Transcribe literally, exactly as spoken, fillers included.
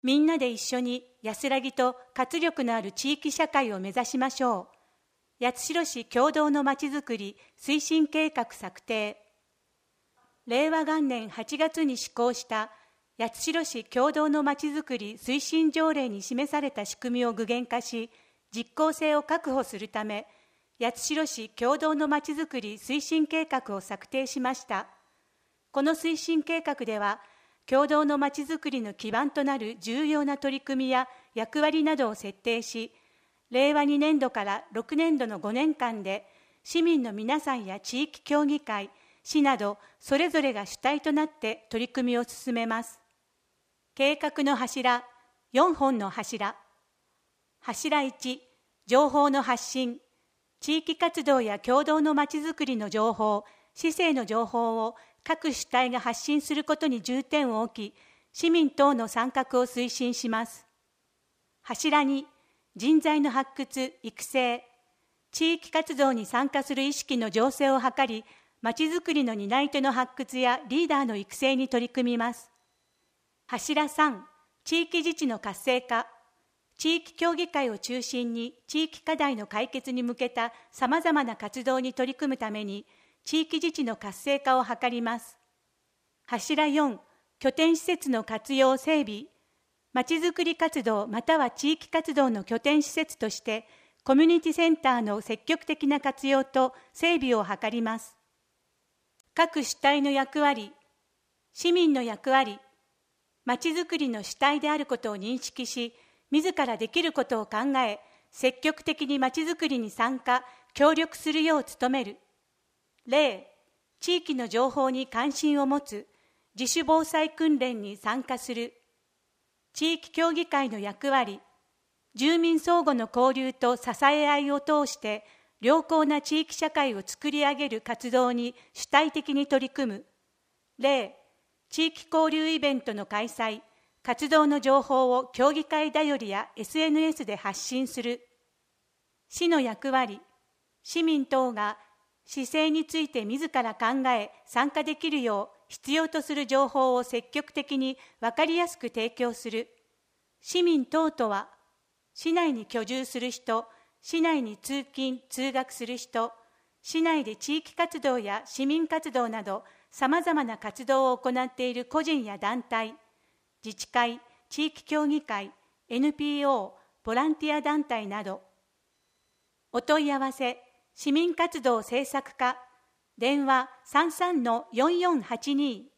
みんなで一緒に安らぎと活力のある地域社会を目指しましょう。八代市共同のまちづくり推進計画策定。れいわ元年はちがつに施行した八代市共同のまちづくり推進条例に示された仕組みを具現化し、実効性を確保するため、八代市共同のまちづくり推進計画を策定しました。この推進計画では、共同のまちづくりの基盤となる重要な取り組みや役割などを設定し、れいわにねんどからろくねんどのごねんかんで、市民の皆さんや地域協議会、市などそれぞれが主体となって取り組みを進めます。計画の柱、よんほんの柱。柱いち、情報の発信。地域活動や共同のまちづくりの情報、市政の情報を各主体が発信することに重点を置き、市民等の参画を推進します。柱に、人材の発掘・育成。地域活動に参加する意識の醸成を図り、まちづくりの担い手の発掘やリーダーの育成に取り組みます。柱さん、地域自治の活性化。地域協議会を中心に地域課題の解決に向けたさまざまな活動に取り組むために、地域自治の活性化を図ります。柱よん、拠点施設の活用整備。まちづくり活動または地域活動の拠点施設として、コミュニティセンターの積極的な活用と整備を図ります。各主体の役割、市民の役割、まちづくりの主体であることを認識し、自らできることを考え、積極的にまちづくりに参加、協力するよう努める。例、地域の情報に関心を持つ、自主防災訓練に参加する。地域協議会の役割、住民相互の交流と支え合いを通して、良好な地域社会を作り上げる活動に主体的に取り組む。例、地域交流イベントの開催、活動の情報を協議会だよりや エスエヌエス で発信する。市の役割、市民等が市政について自ら考え参加できるよう必要とする情報を積極的に分かりやすく提供する。市民等とは、市内に居住する人、市内に通勤・通学する人、市内で地域活動や市民活動などさまざまな活動を行っている個人や団体、自治会、地域協議会、エヌピーオー、ボランティア団体など。お問い合わせ、市民活動政策課、電話 さんさんのよんよんはちに